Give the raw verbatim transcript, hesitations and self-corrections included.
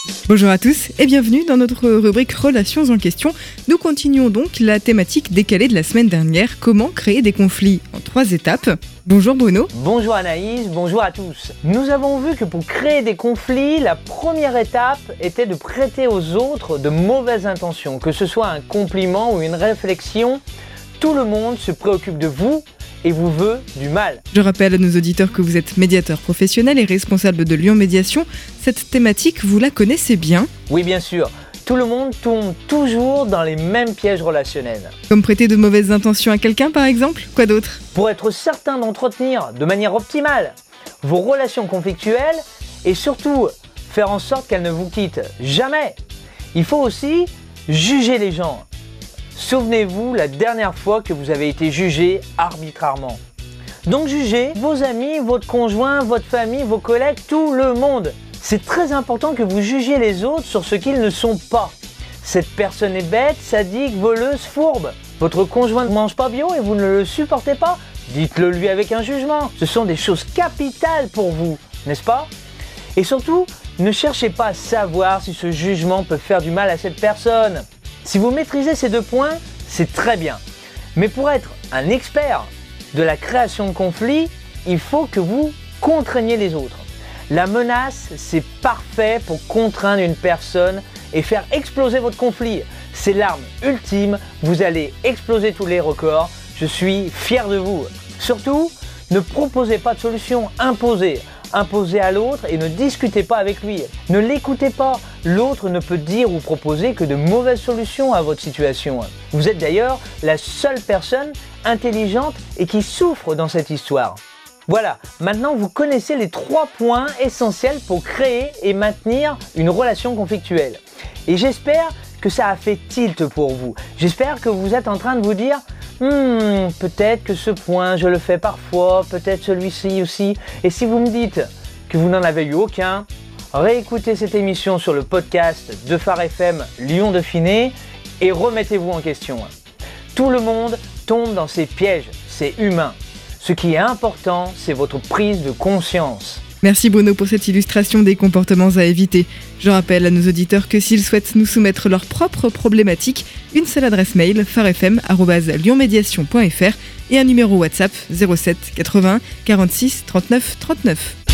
Bonjour à tous et bienvenue dans notre rubrique Relations en question. Nous continuons donc la thématique décalée de la semaine dernière, comment créer des conflits en trois étapes. Bonjour Bruno. Bonjour Anaïs, bonjour à tous. Nous avons vu que pour créer des conflits, la première étape était de prêter aux autres de mauvaises intentions, que ce soit un compliment ou une réflexion. Tout le monde se préoccupe de vous et vous veut du mal. Je rappelle à nos auditeurs que vous êtes médiateur professionnel et responsable de Lyon Médiation. Cette thématique, vous la connaissez bien ? Oui, bien sûr. Tout le monde tombe toujours dans les mêmes pièges relationnels. Comme prêter de mauvaises intentions à quelqu'un par exemple ? Quoi d'autre ? Pour être certain d'entretenir de manière optimale vos relations conflictuelles et surtout faire en sorte qu'elles ne vous quittent jamais, il faut aussi juger les gens. Souvenez-vous la dernière fois que vous avez été jugé arbitrairement. Donc jugez vos amis, votre conjoint, votre famille, vos collègues, tout le monde. C'est très important que vous jugiez les autres sur ce qu'ils ne sont pas. Cette personne est bête, sadique, voleuse, fourbe. Votre conjoint ne mange pas bio et vous ne le supportez pas. Dites-le lui avec un jugement. Ce sont des choses capitales pour vous, n'est-ce pas ? Et surtout, ne cherchez pas à savoir si ce jugement peut faire du mal à cette personne. Si vous maîtrisez ces deux points, c'est très bien. Mais pour être un expert de la création de conflits, il faut que vous contraigniez les autres. La menace, c'est parfait pour contraindre une personne et faire exploser votre conflit. C'est l'arme ultime, vous allez exploser tous les records. Je suis fier de vous. Surtout, ne proposez pas de solution, imposez. Imposez à l'autre et ne discutez pas avec lui. Ne l'écoutez pas. L'autre ne peut dire ou proposer que de mauvaises solutions à votre situation. Vous êtes d'ailleurs la seule personne intelligente et qui souffre dans cette histoire. Voilà, maintenant vous connaissez les trois points essentiels pour créer et maintenir une relation conflictuelle. Et j'espère que ça a fait tilt pour vous. J'espère que vous êtes en train de vous dire Hmm, peut-être que ce point, je le fais parfois, peut-être celui-ci aussi. Et si vous me dites que vous n'en avez eu aucun, réécoutez cette émission sur le podcast de Phare F M Lyon Dauphiné et remettez-vous en question. Tout le monde tombe dans ces pièges, c'est humain. Ce qui est important, c'est votre prise de conscience. Merci Bruno pour cette illustration des comportements à éviter. Je rappelle à nos auditeurs que s'ils souhaitent nous soumettre leurs propres problématiques, une seule adresse mail, pharefm arobase lyonmédiation point f r et un numéro WhatsApp zéro sept quatre-vingts quarante-six trente-neuf trente-neuf.